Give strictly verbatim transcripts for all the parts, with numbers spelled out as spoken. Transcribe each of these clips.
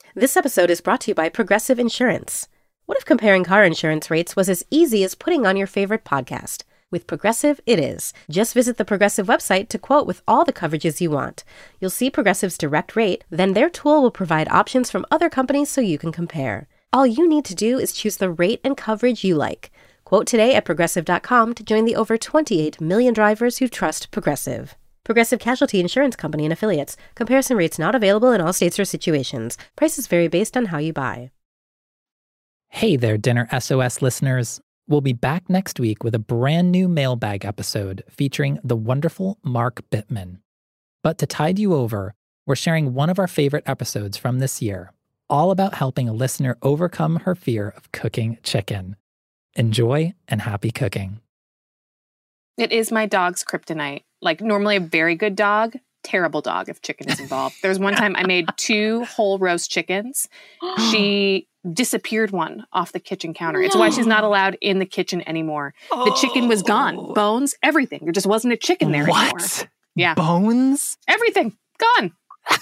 This episode is brought to you by Progressive Insurance. What if comparing car insurance rates was as easy as putting on your favorite podcast? With Progressive, it is. Just visit the Progressive website to quote with all the coverages you want. You'll see Progressive's direct rate, then their tool will provide options from other companies so you can compare. All you need to do is choose the rate and coverage you like. Quote today at Progressive dot com to join the over twenty-eight million drivers who trust Progressive. Progressive Casualty Insurance Company and Affiliates. Comparison rates not available in all states or situations. Prices vary based on how you buy. Hey there, Dinner S O S listeners. We'll be back next week with a brand new mailbag episode featuring the wonderful Mark Bittman. But to tide you over, we're sharing one of our favorite episodes from this year, all about helping a listener overcome her fear of cooking chicken. Enjoy and happy cooking. It is my dog's kryptonite. Like, normally a very good dog, terrible dog if chicken is involved. There was one time I made two whole roast chickens. She disappeared one off the kitchen counter. It's why she's not allowed in the kitchen anymore. The chicken was gone. Bones, everything. There just wasn't a chicken there what? anymore. Yeah. Bones? Everything. Gone.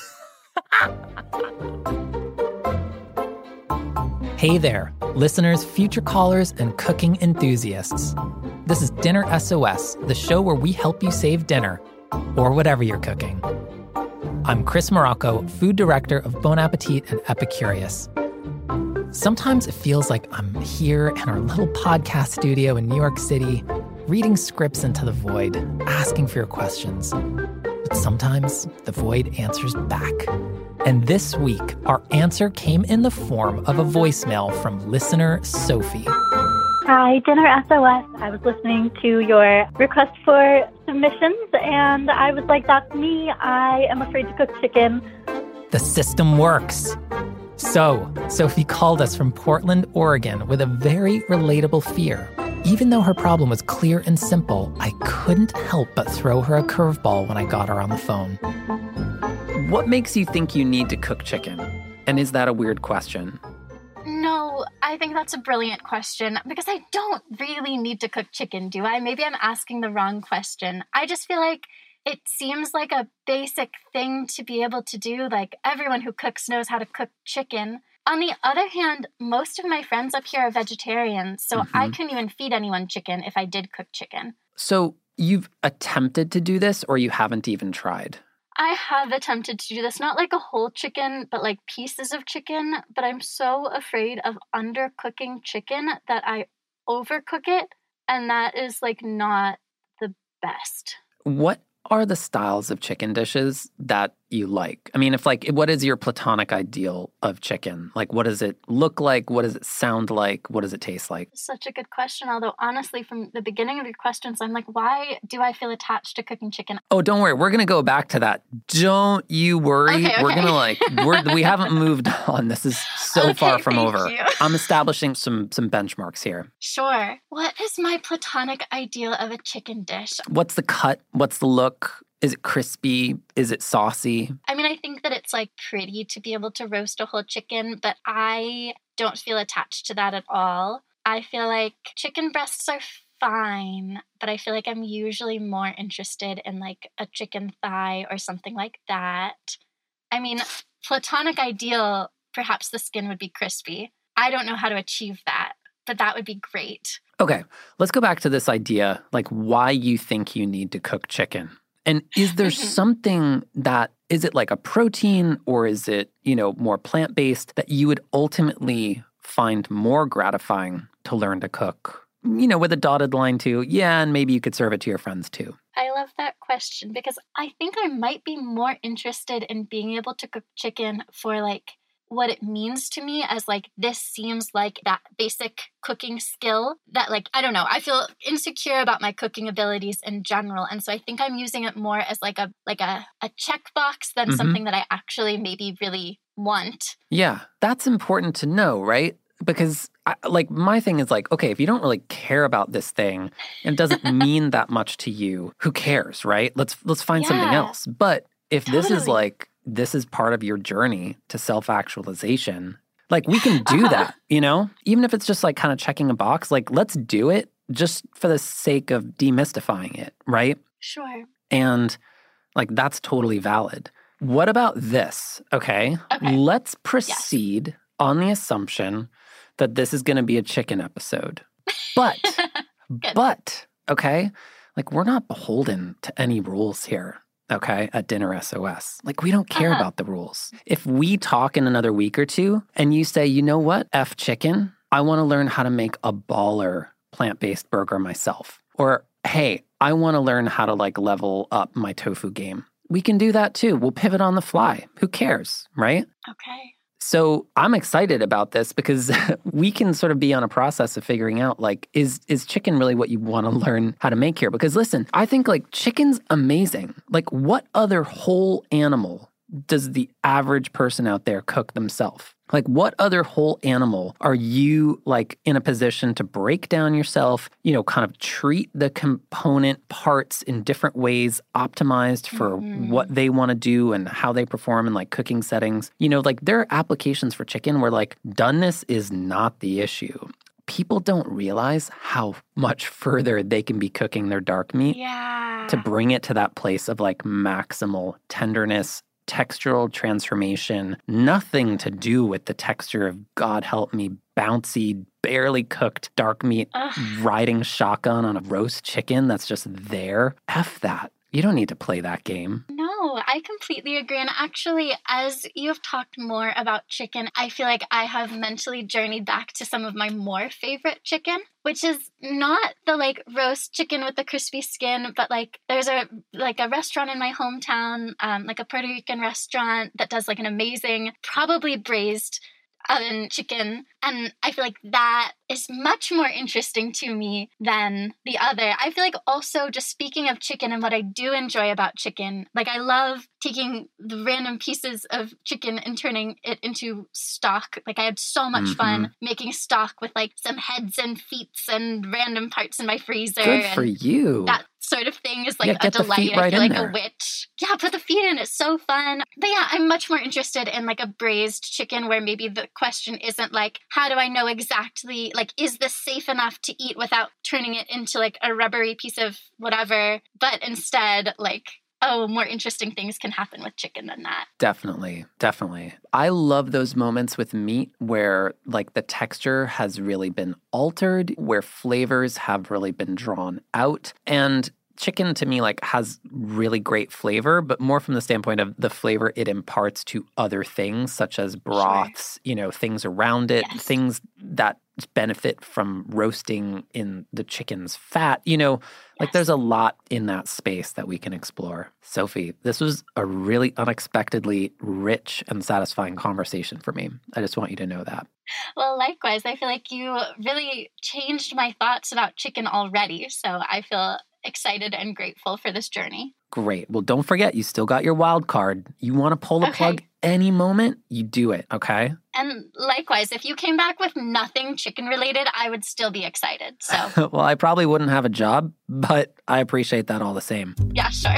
Hey there, listeners, future callers, and cooking enthusiasts. This is Dinner S O S, the show where we help you save dinner, or whatever you're cooking. I'm Chris Morocco, food director of Bon Appetit and Epicurious. Sometimes it feels like I'm here in our little podcast studio in New York City, reading scripts into the void, asking for your questions. But sometimes the void answers back. And this week, our answer came in the form of a voicemail from listener Sophie. Hi, Dinner S O S. I was listening to your request for submissions, and I was like, that's me. I am afraid to cook chicken. The system works. So, Sophie called us from Portland, Oregon with a very relatable fear. Even though her problem was clear and simple, I couldn't help but throw her a curveball when I got her on the phone. What makes you think you need to cook chicken? And is that a weird question? No, I think that's a brilliant question because I don't really need to cook chicken, do I? Maybe I'm asking the wrong question. I just feel like it seems like a basic thing to be able to do. Like, everyone who cooks knows how to cook chicken. On the other hand, most of my friends up here are vegetarians, so mm-hmm. I couldn't even feed anyone chicken if I did cook chicken. So you've attempted to do this, or you haven't even tried? I have attempted to do this, not like a whole chicken, but like pieces of chicken. But I'm so afraid of undercooking chicken that I overcook it, and that is like not the best. What are the styles of chicken dishes that you like? I mean, if like, what is your platonic ideal of chicken? Like, what does it look like? What does it sound like? What does it taste like? Such a good question. Although, honestly, from the beginning of your questions, I'm like, why do I feel attached to cooking chicken? Oh, don't worry. We're going to go back to that. Don't you worry. Okay, okay. We're going to like, we're, we haven't moved on. This is so okay, far from thank over. You. I'm establishing some some benchmarks here. Sure. What is my platonic ideal of a chicken dish? What's the cut? What's the look? Is it crispy? Is it saucy? I mean, I think that it's like pretty to be able to roast a whole chicken, but I don't feel attached to that at all. I feel like chicken breasts are fine, but I feel like I'm usually more interested in like a chicken thigh or something like that. I mean, platonic ideal, perhaps the skin would be crispy. I don't know how to achieve that, but that would be great. Okay, let's go back to this idea, like why you think you need to cook chicken. And is there something that, is it like a protein or is it, you know, more plant-based that you would ultimately find more gratifying to learn to cook? You know, with a dotted line to, yeah, and maybe you could serve it to your friends too. I love that question because I think I might be more interested in being able to cook chicken for like what it means to me as like, this seems like that basic cooking skill that like, I don't know, I feel insecure about my cooking abilities in general. And so I think I'm using it more as like a, like a, a checkbox than mm-hmm. something that I actually maybe really want. Yeah, that's important to know, right? Because I, like my thing is like, okay, if you don't really care about this thing and it doesn't mean that much to you, who cares, right? Let's, let's find yeah, something else. But if totally. this is like, this is part of your journey to self-actualization, like we can do that, you know? Even if it's just like kind of checking a box, like let's do it just for the sake of demystifying it, right? Sure. And like that's totally valid. what about this? Okay. Okay. Let's proceed yes. on the assumption that this is going to be a chicken episode. But, but, okay, like we're not beholden to any rules here, okay, at Dinner S O S. Like we don't care uh-huh. about the rules. If we talk in another week or two and you say, you know what, F chicken, I want to learn how to make a baller plant-based burger myself. Or, hey, I want to learn how to like level up my tofu game. We can do that too. We'll pivot on the fly. Who cares, right? Okay. So I'm excited about this because we can sort of be on a process of figuring out, like, is is chicken really what you want to learn how to make here? Because listen, I think like chicken's amazing. Like what other whole animal does the average person out there cook themselves? Like what other whole animal are you like in a position to break down yourself, you know, kind of treat the component parts in different ways, optimized for mm-hmm. what they want to do and how they perform in like cooking settings. You know, like there are applications for chicken where like doneness is not the issue. People don't realize how much further they can be cooking their dark meat yeah. to bring it to that place of like maximal tenderness, textural transformation, nothing to do with the texture of, God help me, bouncy, barely cooked dark meat Ugh. riding shotgun on a roast chicken that's just there. F that. You don't need to play that game. No, I completely agree. And actually, as you've talked more about chicken, I feel like I have mentally journeyed back to some of my more favorite chicken, which is not the like roast chicken with the crispy skin, but like there's a like a restaurant in my hometown, um, like a Puerto Rican restaurant that does like an amazing, probably braised oven chicken. And I feel like that is much more interesting to me than the other. I feel like also just speaking of chicken and what I do enjoy about chicken, like I love taking the random pieces of chicken and turning it into stock. Like I had so much mm-hmm. fun making stock with like some heads and feet and random parts in my freezer. Good and for you. That sort of thing is like yeah, a delight. Right I feel like there. a witch. Yeah, put the feet in. It's so fun. But yeah, I'm much more interested in like a braised chicken where maybe the question isn't like, how do I know exactly, like, is this safe enough to eat without turning it into like a rubbery piece of whatever? But instead, like, oh, more interesting things can happen with chicken than that. Definitely, definitely. I love those moments with meat where like the texture has really been altered, where flavors have really been drawn out. And chicken to me like has really great flavor, but more from the standpoint of the flavor it imparts to other things such as broths, sure. you know, things around it, yes. things that benefit from roasting in the chicken's fat. You know, like yes. there's a lot in that space that we can explore. Sophie, this was a really unexpectedly rich and satisfying conversation for me. I just want you to know that. Well, likewise, I feel like you really changed my thoughts about chicken already. So I feel excited and grateful for this journey. Great. Well, don't forget, you still got your wild card. You want to pull the okay. plug any moment, you do it, okay? And likewise, if you came back with nothing chicken related, I would still be excited. So, well, I probably wouldn't have a job, but I appreciate that all the same. Yeah, sure.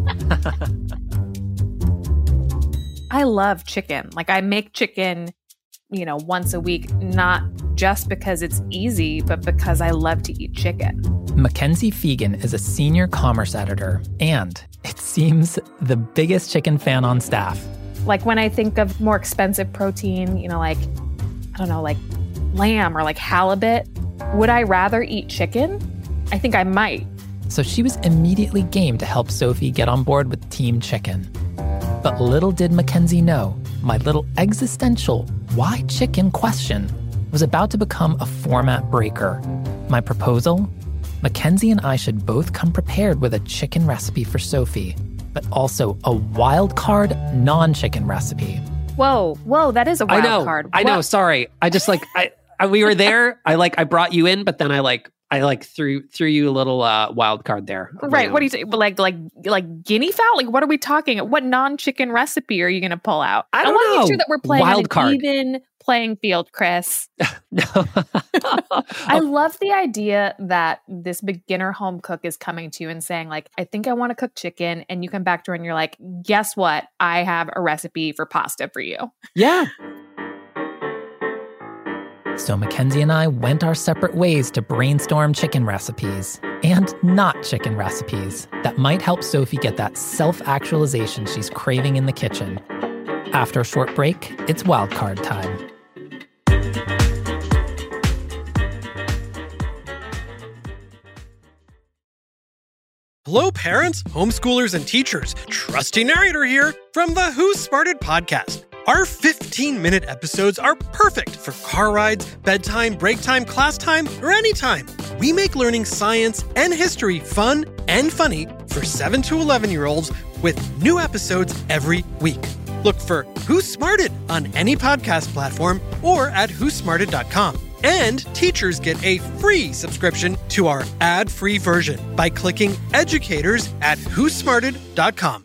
I love chicken. Like I make chicken, you know, once a week, not just because it's easy, but because I love to eat chicken. Mackenzie Fegan is a senior commerce editor and, it seems, the biggest chicken fan on staff. Like when I think of more expensive protein, you know, like, I don't know, like lamb or like halibut, would I rather eat chicken? I think I might. So she was immediately game to help Sophie get on board with Team Chicken. But little did Mackenzie know, my little existential why chicken question was about to become a format breaker. My proposal? Mackenzie and I should both come prepared with a chicken recipe for Sophie, but also a wild card non-chicken recipe. Whoa, whoa, that is a wild I know, card. I what? know, sorry. I just like, I, I we were there, I like, I brought you in, but then I like, I like threw threw you a little uh, wild card there. Right. What do you say? Like like like guinea fowl? Like what are we talking? What non-chicken recipe are you going to pull out? I don't I want know. to make sure that we're playing wild on an card. even playing field, Chris. No. I love the idea that this beginner home cook is coming to you and saying like, I think I want to cook chicken, and you come back to her and you're like, guess what? I have a recipe for pasta for you. Yeah. So Mackenzie and I went our separate ways to brainstorm chicken recipes and not chicken recipes that might help Sophie get that self-actualization she's craving in the kitchen. After a short break, it's wildcard time. Hello, parents, homeschoolers, and teachers. Trusty narrator here from the Who Smarted podcast. Our fifteen-minute episodes are perfect for car rides, bedtime, break time, class time, or anytime. We make learning science and history fun and funny for seven to eleven-year-olds with new episodes every week. Look for Who Smarted on any podcast platform or at who smarted dot com. And teachers get a free subscription to our ad-free version by clicking educators at who smarted dot com.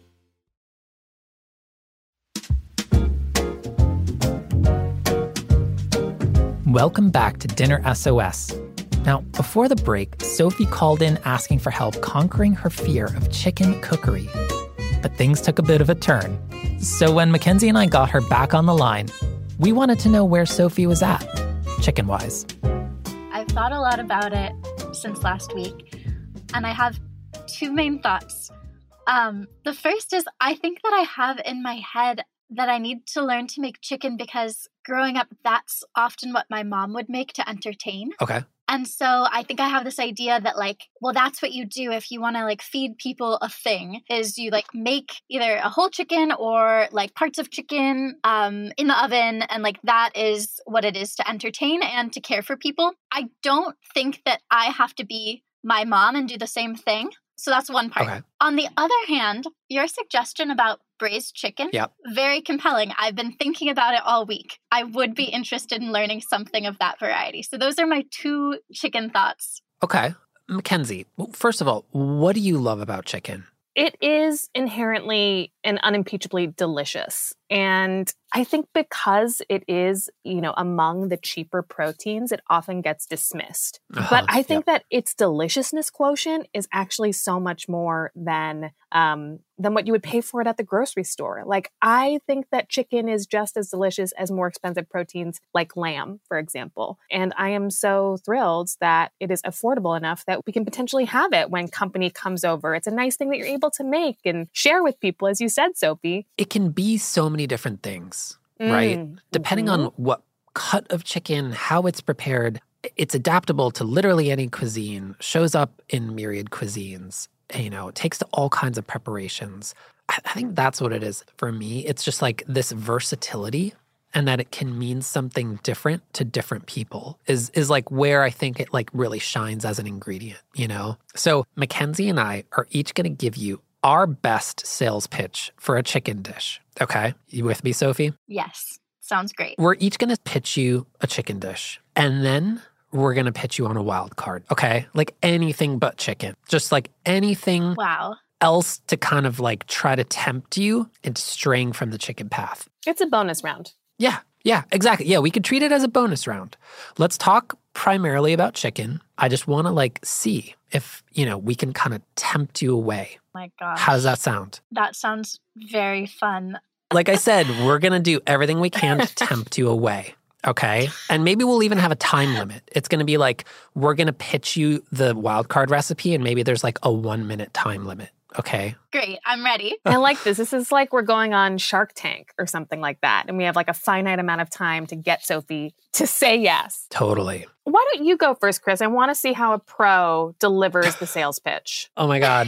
Welcome back to Dinner S O S. Now, before the break, Sophie called in asking for help conquering her fear of chicken cookery. But things took a bit of a turn. So when Mackenzie and I got her back on the line, we wanted to know where Sophie was at, chicken-wise. I've thought a lot about it since last week, and I have two main thoughts. Um, the first is I think that I have in my head that I need to learn to make chicken because growing up, that's often what my mom would make to entertain. Okay. And so I think I have this idea that like, well, that's what you do if you want to like feed people a thing is you like make either a whole chicken or like parts of chicken um, in the oven. And like, that is what it is to entertain and to care for people. I don't think that I have to be my mom and do the same thing. So that's one part. Okay. On the other hand, your suggestion about braised chicken, Yep. very compelling. I've been thinking about it all week. I would be interested in learning something of that variety. So those are my two chicken thoughts. Okay. Mackenzie, well, first of all, what do you love about chicken? It is inherently and unimpeachably delicious. And I think because it is, you know, among the cheaper proteins, it often gets dismissed. Uh-huh, but I think yep. that its deliciousness quotient is actually so much more than um, than what you would pay for it at the grocery store. Like, I think that chicken is just as delicious as more expensive proteins like lamb, for example. And I am so thrilled that it is affordable enough that we can potentially have it when company comes over. It's a nice thing that you're able to make and share with people, as you said, Sophie. It can be so many different things, right? Mm. Depending Mm-hmm. on what cut of chicken, how it's prepared, it's adaptable to literally any cuisine, shows up in myriad cuisines. You know, it takes to all kinds of preparations. I, I think that's what it is for me. It's just like this versatility and that it can mean something different to different people is is like where I think it like really shines as an ingredient, you know? So Mackenzie and I are each going to give you our best sales pitch for a chicken dish. Okay? You with me, Sophie? Yes. Sounds great. We're each going to pitch you a chicken dish. And then we're going to pitch you on a wild card. Okay? Like anything but chicken. Just like anything Wow. else to kind of like try to tempt you into straying from the chicken path. It's a bonus round. Yeah. Yeah, exactly. Yeah, we could treat it as a bonus round. Let's talk primarily about chicken. I just want to like see if, you know, we can kind of tempt you away. My gosh. How does that sound? That sounds very fun. Like I said, we're going to do everything we can to tempt you away. Okay. And maybe we'll even have a time limit. It's going to be like, we're going to pitch you the wild card recipe and maybe there's like a one minute time limit. Okay. Great. I'm ready. I like this. This is like we're going on Shark Tank or something like that. And we have like a finite amount of time to get Sophie to say yes. Totally. Why don't you go first, Chris? I want to see how a pro delivers the sales pitch. Oh my God.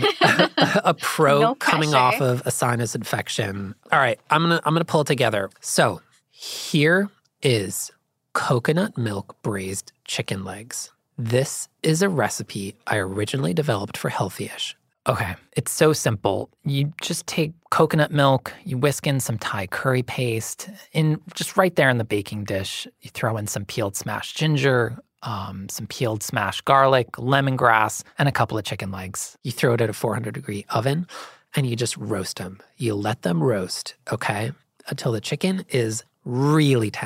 A pro No coming pressure. off of a sinus infection. All right. I'm going to I'm going to pull it together. So here is coconut milk braised chicken legs. This is a recipe I originally developed for Healthyish. Okay, it's so simple. You just take coconut milk, you whisk in some Thai curry paste, in just right there in the baking dish. You throw in some peeled smashed ginger, um, some peeled smashed garlic, lemongrass, and a couple of chicken legs. You throw it at a four hundred degree oven, and you just roast them. You let them roast, okay, until the chicken is really tender.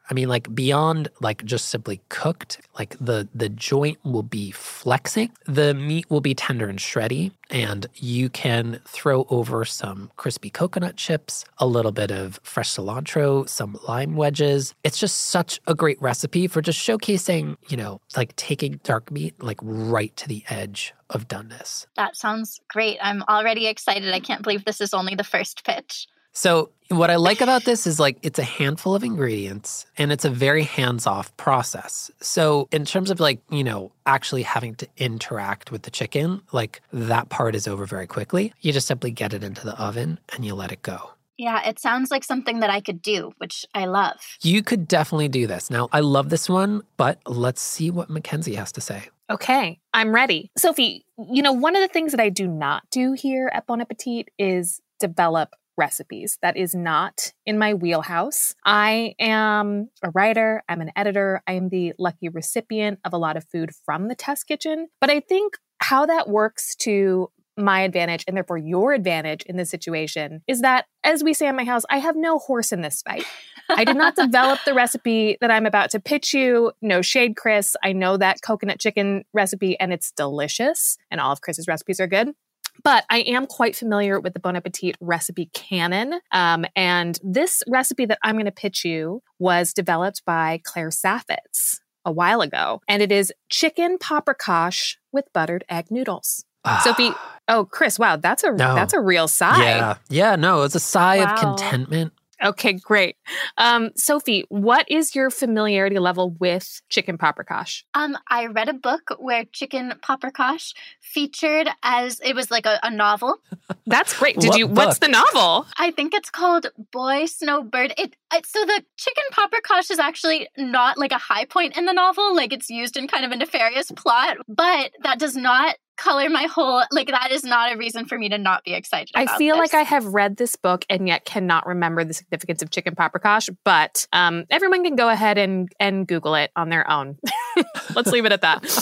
I mean, like beyond like just simply cooked, like the the joint will be flexing, the meat will be tender and shreddy, and you can throw over some crispy coconut chips, a little bit of fresh cilantro, some lime wedges. It's just such a great recipe for just showcasing, you know, like taking dark meat like right to the edge of doneness. That sounds great. I'm already excited. I can't believe this is only the first pitch. So what I like about this is like it's a handful of ingredients and it's a very hands-off process. So in terms of like, you know, actually having to interact with the chicken, like that part is over very quickly. You just simply get it into the oven and you let it go. Yeah, it sounds like something that I could do, which I love. You could definitely do this. Now, I love this one, but let's see what Mackenzie has to say. Okay, I'm ready. Sophie, you know, one of the things that I do not do here at Bon Appetit is develop recipes. That is not in my wheelhouse. I am a writer. I'm an editor. I am the lucky recipient of a lot of food from the test kitchen. But I think how that works to my advantage and therefore your advantage in this situation is that, as we say in my house, I have no horse in this fight. I did not develop the recipe that I'm about to pitch you. No shade, Chris. I know that coconut chicken recipe and it's delicious and all of Chris's recipes are good. But I am quite familiar with the Bon Appetit recipe canon. Um, and this recipe that I'm going to pitch you was developed by Claire Saffitz a while ago. And it is chicken paprikash with buttered egg noodles. Sophie, oh, Chris, wow, that's a No. that's a real sigh. Yeah. Yeah, no, it's a sigh Wow. of contentment. Okay, great. Um, Sophie, what is your familiarity level with chicken paprikash? Um, I read a book where chicken paprikash featured as, it was like a, a novel. That's great. Did What you? What's book? the novel? I think it's called Boy Snowbird. It, it so the chicken paprikash is actually not like a high point in the novel. Like it's used in kind of a nefarious plot, but that does not color my whole, like that is not a reason for me to not be excited about I feel this. like I have read this book and yet cannot remember the significance of chicken paprikash, but um, everyone can go ahead and, and Google it on their own. Let's leave it at that.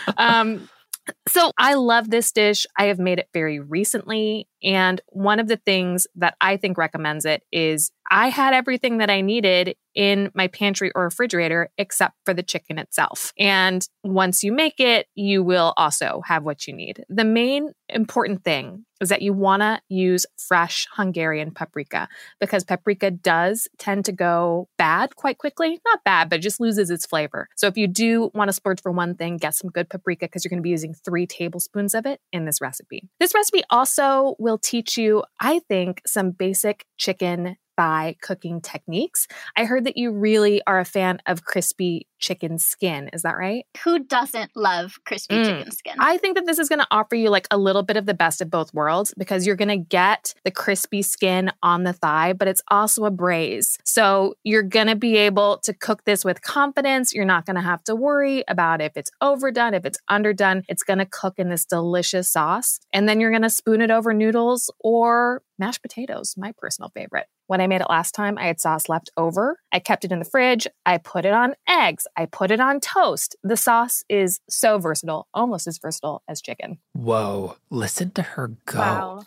Um, so I love this dish. I have made it very recently. And one of the things that I think recommends it is I had everything that I needed in my pantry or refrigerator except for the chicken itself. And once you make it, you will also have what you need. The main important thing is that you want to use fresh Hungarian paprika because paprika does tend to go bad quite quickly. Not bad, but it just loses its flavor. So if you do want to splurge for one thing, get some good paprika because you're going to be using three tablespoons of it in this recipe. This recipe also will teach you, I think, some basic chicken thigh cooking techniques. I heard that you really are a fan of crispy chicken skin. Is that right? Who doesn't love crispy Mm. chicken skin? I think that this is going to offer you like a little bit of the best of both worlds because you're going to get the crispy skin on the thigh, but it's also a braise. So you're going to be able to cook this with confidence. You're not going to have to worry about if it's overdone, if it's underdone. It's going to cook in this delicious sauce. And then you're going to spoon it over noodles or mashed potatoes, my personal favorite. When I made it last time, I had sauce left over. I kept it in the fridge. I put it on eggs. I put it on toast. The sauce is so versatile, almost as versatile as chicken. Whoa, listen to her go. Wow.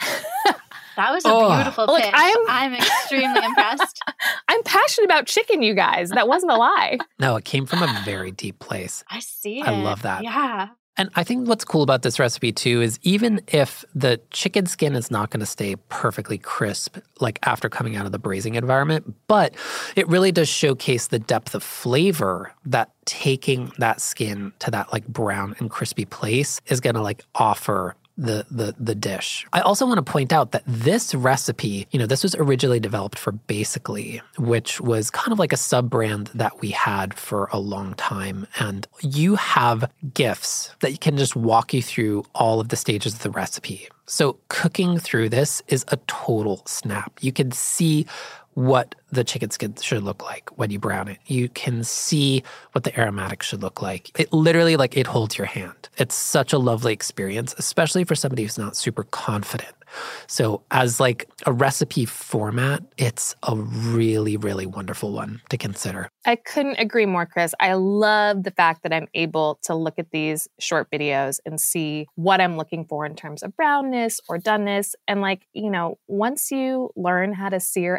That was a Oh. beautiful Look, pitch. I'm- I'm extremely impressed. I'm passionate about chicken, you guys. That wasn't a lie. No, it came from a very deep place. I see it. I love that. Yeah. And I think what's cool about this recipe too is even if the chicken skin is not going to stay perfectly crisp, like after coming out of the braising environment, but it really does showcase the depth of flavor that taking that skin to that like brown and crispy place is going to like offer the the the dish. I also want to point out that this recipe, you know, this was originally developed for Basically, which was kind of like a sub-brand that we had for a long time. And you have GIFs that can just walk you through all of the stages of the recipe. So cooking through this is a total snap. You can see what the chicken skin should look like when you brown it. You can see what the aromatics should look like. It literally, like, it holds your hand. It's such a lovely experience, especially for somebody who's not super confident. So as like a recipe format, it's a really, really wonderful one to consider. I couldn't agree more, Chris. I love the fact that I'm able to look at these short videos and see what I'm looking for in terms of brownness or doneness. And like, you know, once you learn how to sear a chicken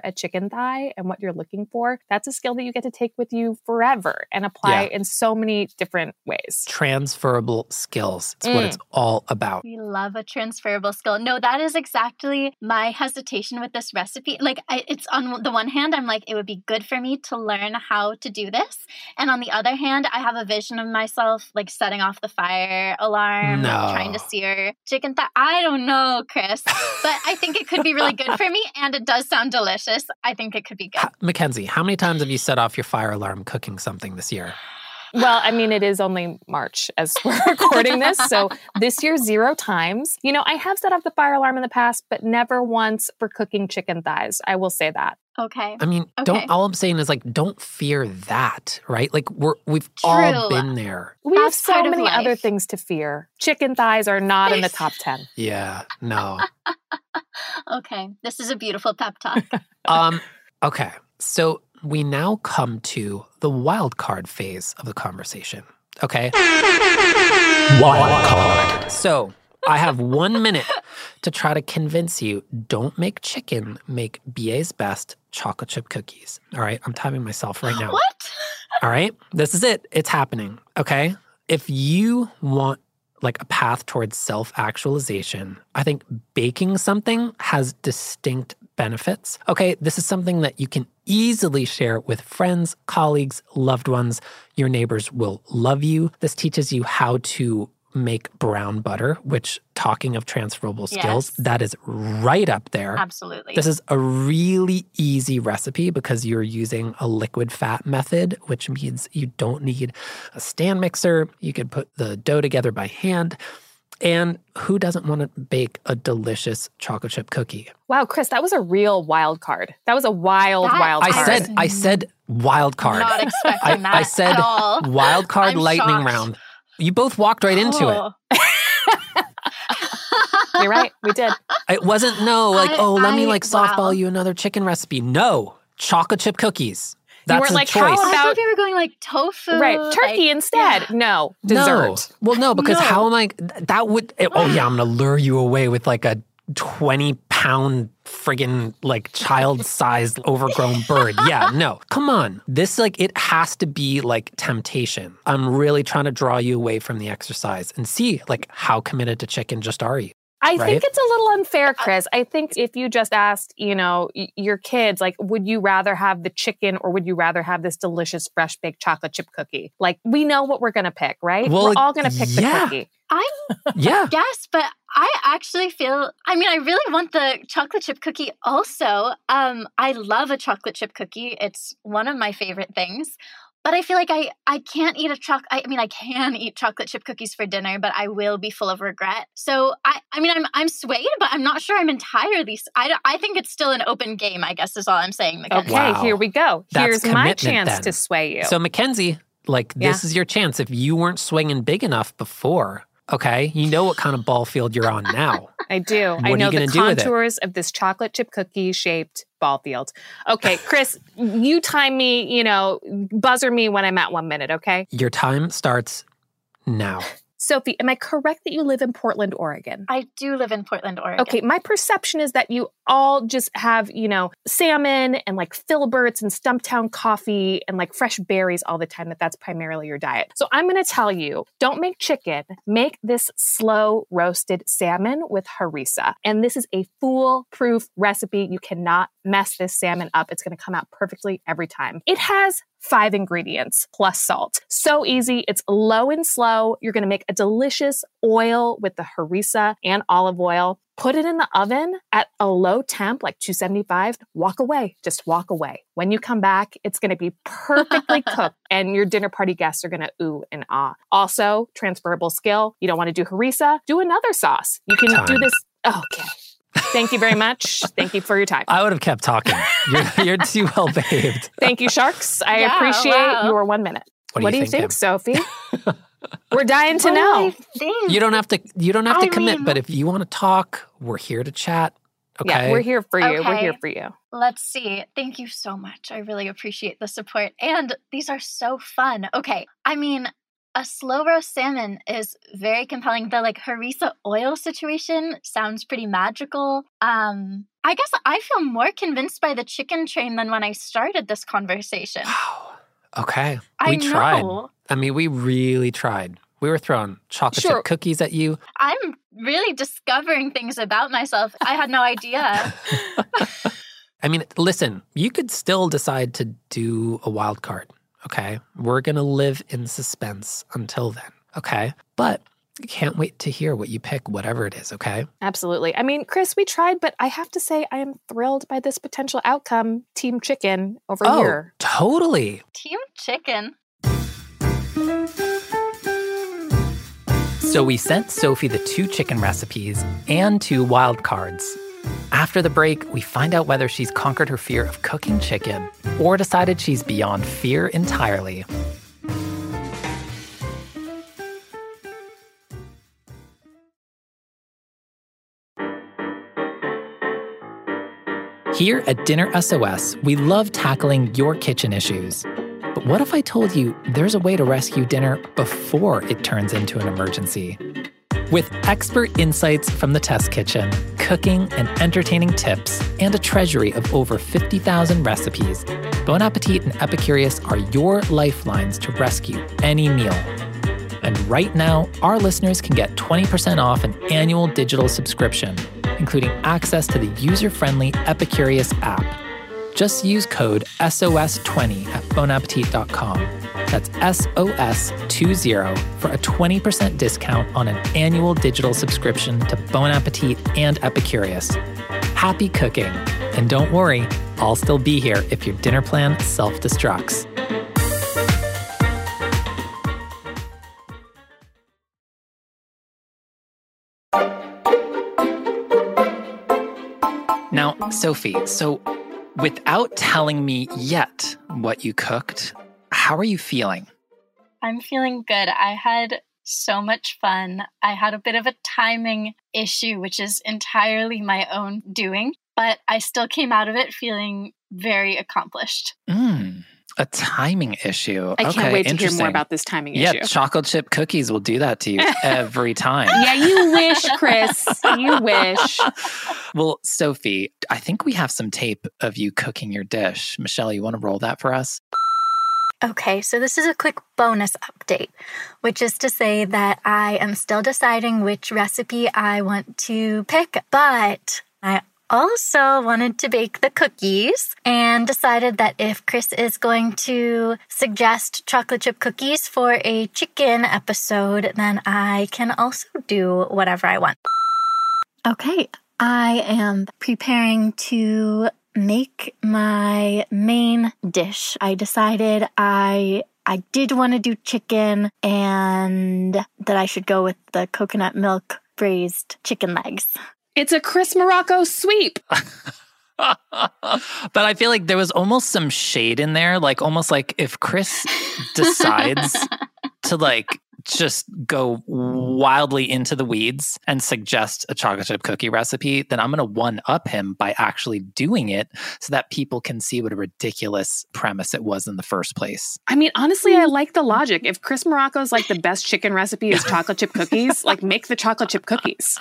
chicken thigh and what you're looking for, that's a skill that you get to take with you forever and apply Yeah. in so many different ways. Transferable skills. It's Mm. what it's all about. We love a transferable skill. No, that is exactly my hesitation with this recipe. Like, I, it's on the one hand, I'm like, it would be good for me to learn how to do this. And on the other hand, I have a vision of myself like setting off the fire alarm, No. like, trying to sear chicken thigh. I don't know, Chris, but I think it could be really good for me. And it does sound delicious. I think it could be good. Ha- Mackenzie, how many times have you set off your fire alarm cooking something this year? Well, I mean, it is only March as we're recording this. So this year, zero times. You know, I have set off the fire alarm in the past, but never once for cooking chicken thighs. I will say that. Okay. I mean, Okay. don't. All I'm saying is like, don't fear that, right? Like we're we've True. all been there. We have That's so part of many other life. things to fear. Chicken thighs are not in the top ten. Yeah. No. Okay. This is a beautiful pep talk. um. Okay. So we now come to the wild card phase of the conversation. Okay. Wild card. So I have one minute to try to convince you, don't make chicken, make B A's best chocolate chip cookies. All right. I'm timing myself right now. What? All right. This is it. It's happening. Okay. If you want like a path towards self-actualization, I think baking something has distinct benefits. Okay. This is something that you can easily share with friends, colleagues, loved ones. Your neighbors will love you. This teaches you how to make brown butter, which, talking of transferable skills, Yes. that is right up there. Absolutely. This is a really easy recipe because you're using a liquid fat method, which means you don't need a stand mixer. You can put the dough together by hand. And who doesn't want to bake a delicious chocolate chip cookie? Wow, Chris, that was a real wild card. That was a wild, That- wild I card. said, I said wild card. Not expecting I, that I said at all. wild card I'm lightning shocked. round. You both walked right into it. Oh. You're right. We did. It wasn't no like, I- oh, let me I- like softball wow. you another chicken recipe. No, chocolate chip cookies. That's weren't a like, how choice. I about- thought we were going like tofu. Right. Turkey like- instead. yeah. No. Dessert. No. Well, no, because No. how am I? That would. Oh yeah, I'm gonna lure you away with like a twenty pound friggin' like child sized overgrown bird. Yeah, no, come on. This like it has to be like temptation. I'm really trying to draw you away from the exercise and see like how committed to chicken just are you. I Right? think it's a little unfair, Chris. I think if you just asked, you know, y- your kids, like, would you rather have the chicken or would you rather have this delicious fresh baked chocolate chip cookie? Like, we know what we're going to pick, right? Well, we're all going to pick yeah. the cookie. I Yeah. guess, but I actually feel, I mean, I really want the chocolate chip cookie also. Um, I love a chocolate chip cookie. It's one of my favorite things. But I feel like I, I can't eat a choc. I mean, I can eat chocolate chip cookies for dinner, but I will be full of regret. So I, I mean, I'm I'm swayed, but I'm not sure I'm entirely. s- I, don't- I think it's still an open game. I guess is all I'm saying. Mackenzie. Okay, Wow. here we go. That's Here's my commitment chance then. to sway you. So Mackenzie, like this Yeah. is your chance. If you weren't swinging big enough before, okay, you know what kind of ball field you're on now. I do. What I are know you the gonna do with it? contours of this chocolate chip cookie shaped ball field. Okay, Chris, you time me, you know, buzzer me when I'm at one minute, okay? Your time starts now. Sophie, am I correct that you live in Portland, Oregon? I do live in Portland, Oregon. Okay, my perception is that you all just have, you know, salmon and like filberts and Stumptown coffee and like fresh berries all the time, that that's primarily your diet. So I'm going to tell you, don't make chicken, make this slow roasted salmon with harissa. And this is a foolproof recipe. You cannot mess this salmon up. It's going to come out perfectly every time. It has five ingredients plus salt. So easy. It's low and slow. You're going to make a delicious oil with the harissa and olive oil. Put it in the oven at a low temp, like two seventy-five. Walk away. Just walk away. When you come back, it's going to be perfectly cooked and your dinner party guests are going to ooh and ah. Also, transferable skill. You don't want to do harissa? Do another sauce. You can Time. do this. Okay. Thank you very much. Thank you for your time. I would have kept talking. You're, you're too well behaved. Thank you, Sharks. I Yeah, appreciate wow. your one minute. What do you think, think, Kim? Sophie? We're dying to What do know. I think? You don't have to. You don't have to I commit. mean- but if you want to talk, we're here to chat. Okay. Yeah, we're here for you. We're Okay. here for you. Let's see. Thank you so much. I really appreciate the support. And these are so fun. Okay. I mean, a slow roast salmon is very compelling. The like harissa oil situation sounds pretty magical. Um, I guess I feel more convinced by the chicken train than when I started this conversation. Wow. Okay. I We tried. know. I mean, we really tried. We were throwing chocolate Sure. chip cookies at you. I'm really discovering things about myself. I had no idea. I mean, listen, you could still decide to do a wild card, okay? We're going to live in suspense until then, okay? But can't wait to hear what you pick, whatever it is, okay? Absolutely. I mean, Chris, we tried, but I have to say I am thrilled by this potential outcome, Team Chicken over Oh, here. totally. Team Chicken. So we sent Sophie the two chicken recipes and two wild cards. After the break, we find out whether she's conquered her fear of cooking chicken or decided she's beyond fear entirely. Here at Dinner S O S, we love tackling your kitchen issues. But what if I told you there's a way to rescue dinner before it turns into an emergency? With expert insights from the test kitchen, cooking and entertaining tips, and a treasury of over fifty thousand recipes, Bon Appetit and Epicurious are your lifelines to rescue any meal. And right now, our listeners can get twenty percent off an annual digital subscription, including access to the user-friendly Epicurious app. Just use code S O S twenty at bon appetit dot com. That's S O S twenty for a twenty percent discount on an annual digital subscription to Bon Appetit and Epicurious. Happy cooking. And don't worry, I'll still be here if your dinner plan self-destructs. Now, Sophie, so without telling me yet what you cooked, how are you feeling? I'm feeling good. I had so much fun. I had a bit of a timing issue, which is entirely my own doing, but I still came out of it feeling very accomplished. Mm, a timing issue. I can't Okay, wait to hear interesting. more about this timing Yeah, issue. chocolate chip cookies will do that to you every time. Yeah, you wish, Chris. You wish. Well, Sophie, I think we have some tape of you cooking your dish. Michelle, you want to roll that for us? Okay, so this is a quick bonus update, which is to say that I am still deciding which recipe I want to pick, but I also wanted to bake the cookies and decided that if Chris is going to suggest chocolate chip cookies for a chicken episode, then I can also do whatever I want. Okay, I am preparing to make my main dish. I decided I I did want to do chicken and that I should go with the coconut milk braised chicken legs. It's a Chris Morocco sweep. But I feel like there was almost some shade in there, like almost like if Chris decides to like just go wildly into the weeds and suggest a chocolate chip cookie recipe, then I'm going to one-up him by actually doing it so that people can see what a ridiculous premise it was in the first place. I mean, honestly, I like the logic. If Chris Morocco's like the best chicken recipe is chocolate chip cookies, like make the chocolate chip cookies.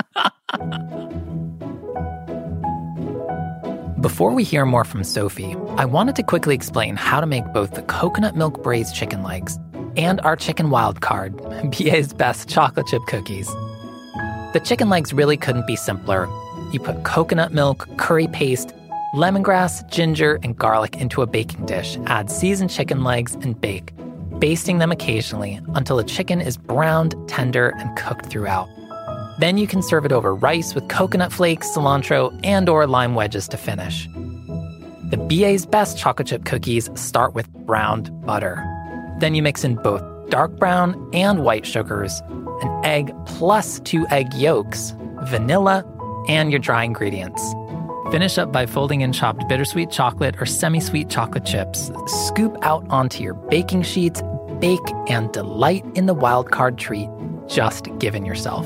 Before we hear more from Sophie, I wanted to quickly explain how to make both the coconut milk braised chicken legs and our chicken wild card, B A's best chocolate chip cookies. The chicken legs really couldn't be simpler. You put coconut milk, curry paste, lemongrass, ginger, and garlic into a baking dish, add seasoned chicken legs, and bake, basting them occasionally until the chicken is browned, tender, and cooked throughout. Then you can serve it over rice with coconut flakes, cilantro, and or lime wedges to finish. The B A's best chocolate chip cookies start with browned butter. Then you mix in both dark brown and white sugars, an egg plus two egg yolks, vanilla, and your dry ingredients. Finish up by folding in chopped bittersweet chocolate or semi-sweet chocolate chips. Scoop out onto your baking sheets, bake, and delight in the wild card treat just given yourself.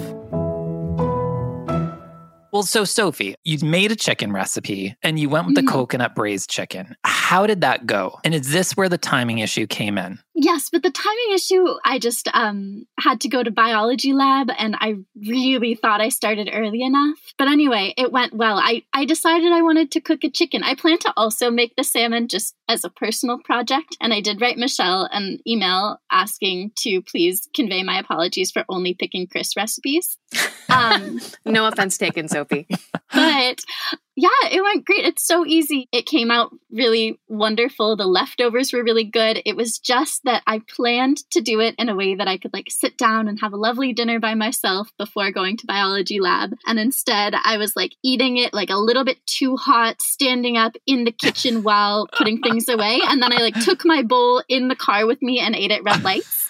Well, so Sophie, you made a chicken recipe and you went with the mm. coconut braised chicken. How did that go? And is this where the timing issue came in? Yes, but the timing issue, I just um, had to go to biology lab, and I really thought I started early enough. But anyway, it went well. I, I decided I wanted to cook a chicken. I plan to also make the salmon just as a personal project, and I did write Michelle an email asking to please convey my apologies for only picking Chris recipes. Um, no offense taken, Sophie. But yeah, it went great. It's so easy. It came out really wonderful. The leftovers were really good. It was just that I planned to do it in a way that I could like sit down and have a lovely dinner by myself before going to biology lab. And instead I was like eating it like a little bit too hot, standing up in the kitchen while putting things away. And then I like took my bowl in the car with me and ate at red lights.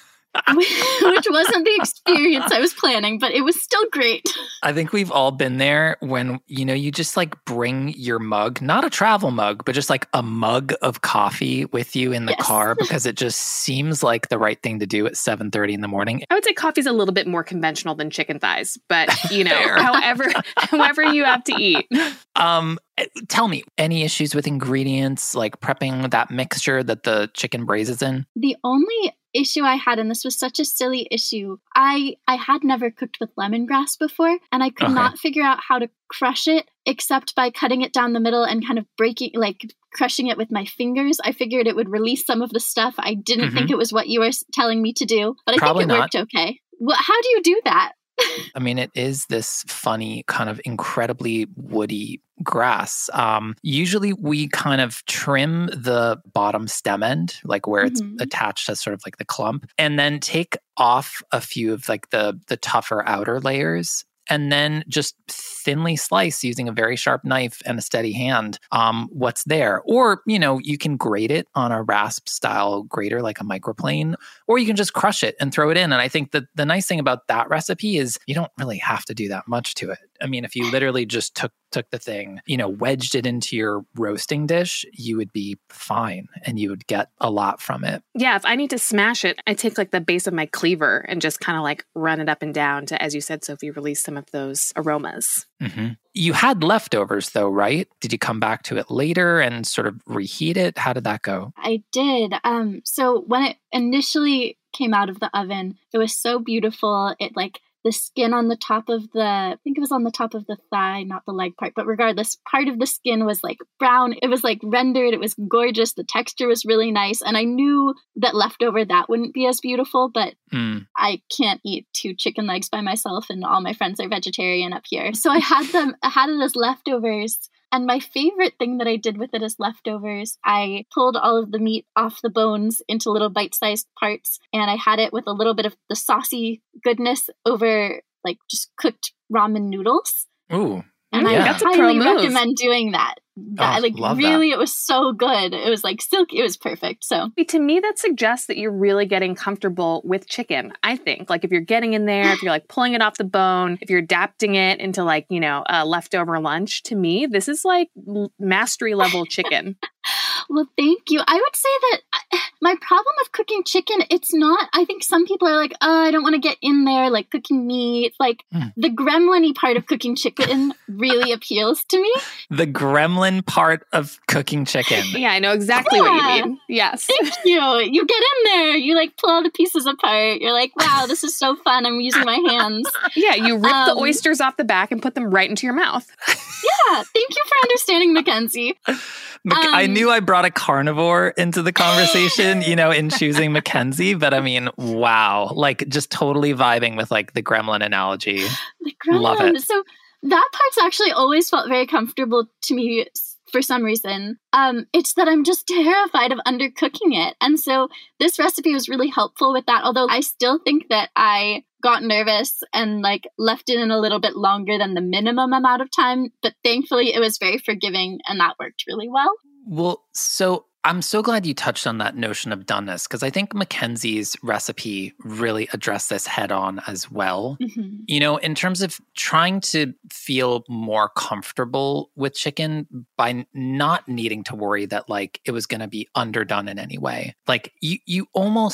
Which wasn't the experience I was planning, but it was still great. I think we've all been there when, you know, you just like bring your mug, not a travel mug, but just like a mug of coffee with you in the Yes. car because it just seems like the right thing to do at seven thirty in the morning. I would say coffee's a little bit more conventional than chicken thighs, but you know, Fair. however, however you have to eat. Um, tell me, any issues with ingredients, like prepping that mixture that the chicken braises in? The only issue I had, and this was such a silly issue, I I had never cooked with lemongrass before, and I could Okay. not figure out how to crush it except by cutting it down the middle and kind of breaking, like crushing it with my fingers. I figured it would release some of the stuff. I didn't Mhm. think it was what you were s- telling me to do, but I Probably think it not. worked okay. Well, how do you do that? I mean, it is this funny, kind of incredibly woody grass. Um, usually we kind of trim the bottom stem end, like where it's Mhm. attached to sort of like the clump, and then take off a few of like the the tougher outer layers. And then just thinly slice using a very sharp knife and a steady hand um, what's there. Or, you know, you can grate it on a rasp style grater like a microplane, or you can just crush it and throw it in. And I think that the nice thing about that recipe is you don't really have to do that much to it. I mean, if you literally just took took the thing, you know, wedged it into your roasting dish, you would be fine and you would get a lot from it. Yeah, if I need to smash it, I take like the base of my cleaver and just kind of like run it up and down to, as you said, Sophie, release some of those aromas. Mm-hmm. You had leftovers though, right? Did you come back to it later and sort of reheat it? How did that go? I did. Um, so when it initially came out of the oven, it was so beautiful. It like the skin on the top of the, I think it was on the top of the thigh, not the leg part, but regardless, part of the skin was like brown. It was like rendered. It was gorgeous. The texture was really nice. And I knew that leftover, that wouldn't be as beautiful, but Mm. I can't eat two chicken legs by myself, and all my friends are vegetarian up here. So I had them, I had it as leftovers. And my favorite thing that I did with it as leftovers, I pulled all of the meat off the bones into little bite-sized parts, and I had it with a little bit of the saucy goodness over like just cooked ramen noodles. Ooh. And Yeah. I That's a pro highly move. recommend doing that. That, Oh, like love that. really, it was so good. It was like silky. It was perfect. So To me, that suggests that you're really getting comfortable with chicken. I think, like, if you're getting in there, if you're like pulling it off the bone, if you're adapting it into like, you know, a leftover lunch, to me, this is like l- mastery level chicken. well, thank you. I would say that I, my problem with cooking chicken, it's not, I think some people are like, oh, I don't want to get in there, like cooking meat. Like Mm. the gremlin-y part of cooking chicken really appeals to me. The gremlin part of cooking chicken. Yeah, I know exactly Yeah. what you mean. Yes. Thank you. You get in there, you like pull all the pieces apart. You're like, wow, this is so fun. I'm using my hands. Yeah, you rip the Um, oysters off the back and put them right into your mouth. Yeah, thank you for understanding, Mackenzie. Mac- I Um, knew I brought a carnivore into the conversation, you know, in choosing Mackenzie, but I mean, wow, like just totally vibing with like the gremlin analogy. The Love gremlin. it. So that part's actually always felt very comfortable to me s- for some reason. Um, it's that I'm just terrified of undercooking it. And so this recipe was really helpful with that. Although I still think that I got nervous and like left it in a little bit longer than the minimum amount of time. But thankfully it was very forgiving and that worked really well. Well, so I'm so glad you touched on that notion of doneness because I think Mackenzie's recipe really addressed this head on as well. Mhm. You know, in terms of trying to feel more comfortable with chicken by not needing to worry that like it was going to be underdone in any way. Like you you almost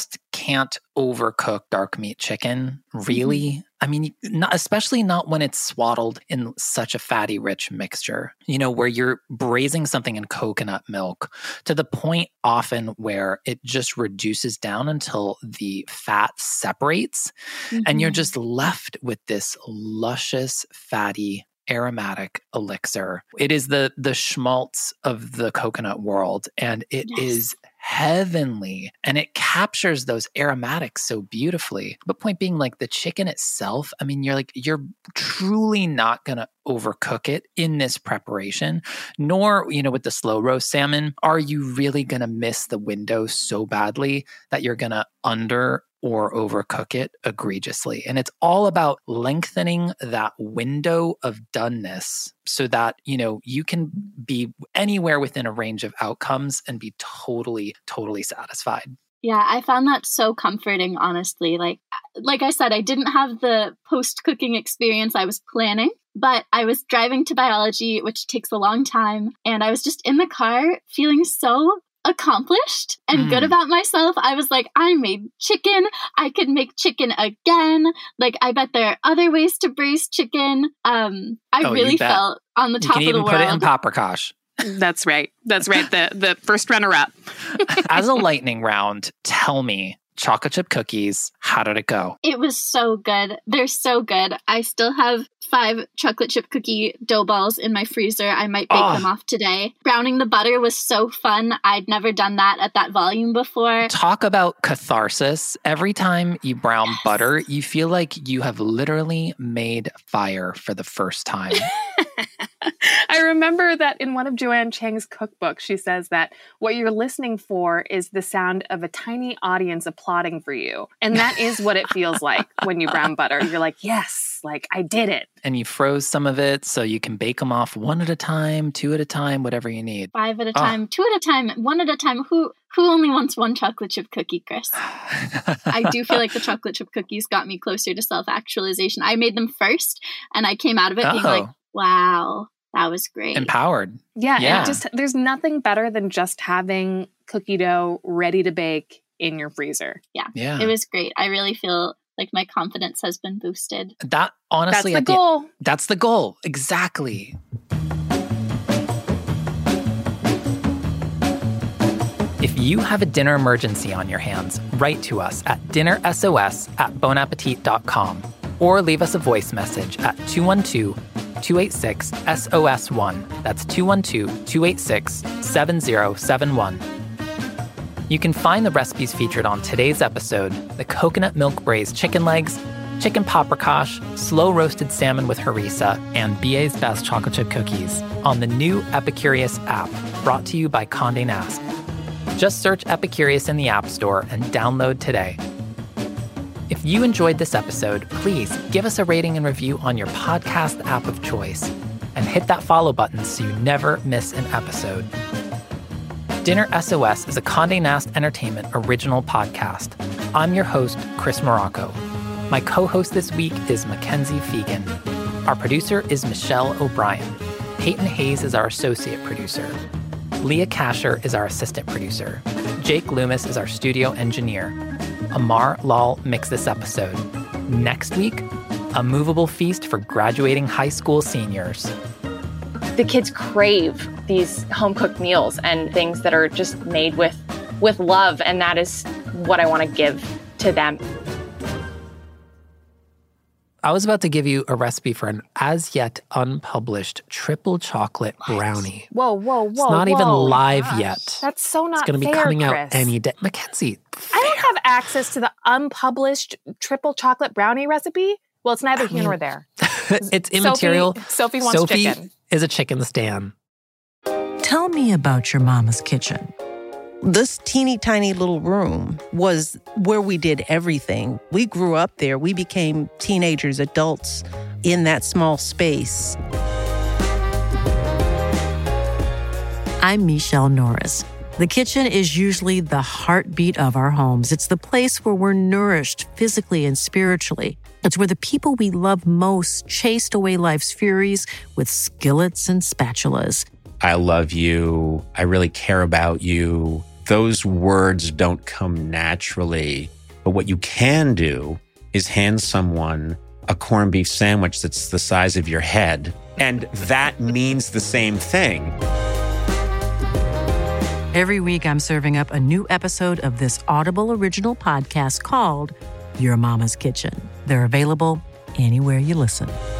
can't overcook dark meat chicken, really. Mm-hmm. I mean, not, especially not when it's swaddled in such a fatty, rich mixture, you know, where you're braising something in coconut milk to the point often where it just reduces down until the fat separates. Mm-hmm. And you're just left with this luscious, fatty, aromatic elixir. It is the the schmaltz of the coconut world, and it yes. is heavenly, and it captures those aromatics so beautifully. But point being, like, the chicken itself, I mean, you're like, you're truly not going to overcook it in this preparation, nor, you know, with the slow roast salmon, are you really going to miss the window so badly that you're going to under or overcook it egregiously. And it's all about lengthening that window of doneness so that, you know, you can be anywhere within a range of outcomes and be totally, totally satisfied. Yeah, I found that so comforting, honestly. Like, like I said, I didn't have the post-cooking experience I was planning, but I was driving to biology, which takes a long time. And I was just in the car feeling so accomplished and mm. good about myself. I was like, I made chicken. I could make chicken again. Like, I bet there are other ways to braise chicken. Um, I oh, really felt on the top of the world. You can even put it in paprikash. That's right. That's right. The the first runner-up. As a lightning round, tell me, chocolate chip cookies, how did it go? It was so good. They're so good. I still have five chocolate chip cookie dough balls in my freezer. I might bake oh. them off today. Browning the butter was so fun. I'd never done that at that volume before. Talk about catharsis. Every time you brown yes. butter, you feel like you have literally made fire for the first time. I remember that in one of Joanne Chang's cookbooks, she says that what you're listening for is the sound of a tiny audience applauding for you. And that is what it feels like when you brown butter. You're like, yes, like I did it. And you froze some of it so you can bake them off one at a time, two at a time, whatever you need. Five at a time, oh. two at a time, one at a time. Who who only wants one chocolate chip cookie, Chris? I do feel like the chocolate chip cookies got me closer to self-actualization. I made them first, and I came out of it oh. being like, wow, that was great. Empowered. Yeah, yeah. It just there's nothing better than just having cookie dough ready to bake in your freezer. Yeah, yeah. It was great. I really feel like my confidence has been boosted. That honestly, that's the goal. The, that's the goal. Exactly. If you have a dinner emergency on your hands, write to us at dinnersos at bonappetit dot com or leave us a voice message at two one two, two eight six, S O S one. That's two one two, two eight six, seven zero seven one. You can find the recipes featured on today's episode, the coconut milk braised chicken legs, chicken paprikash, slow roasted salmon with harissa, and B A's Best chocolate chip cookies on the new Epicurious app, brought to you by Condé Nast. Just search Epicurious in the App Store and download today. If you enjoyed this episode, please give us a rating and review on your podcast app of choice and hit that follow button so you never miss an episode. Dinner S O S is a Condé Nast Entertainment original podcast. I'm your host, Chris Morocco. My co-host this week is Mackenzie Fegan. Our producer is Michelle O'Brien. Peyton Hayes is our associate producer. Leah Kasher is our assistant producer. Jake Loomis is our studio engineer. Amar Lal mixed this episode. Next week, a movable feast for graduating high school seniors. The kids crave these home-cooked meals and things that are just made with, with love, and that is what I want to give to them. I was about to give you a recipe for an as-yet unpublished triple chocolate brownie. Whoa, whoa, whoa, It's not whoa. even live Gosh, yet. That's so not It's going to be fair, coming Chris. out any day. Mackenzie, I don't have access to the unpublished triple chocolate brownie recipe. Well, it's neither I here mean, nor there. It's immaterial. Sophie, Sophie wants Sophie chicken. is a chicken stan. Tell me about your mama's kitchen. This teeny tiny little room was where we did everything. We grew up there. We became teenagers, adults in that small space. I'm Michelle Norris. The kitchen is usually the heartbeat of our homes. It's the place where we're nourished physically and spiritually. It's where the people we love most chased away life's furies with skillets and spatulas. I love you. I really care about you. Those words don't come naturally But what you can do is hand someone a corned beef sandwich that's the size of your head, and that means the same thing. Every week, I'm serving up a new episode of this Audible original podcast called Your Mama's Kitchen. They're available anywhere you listen.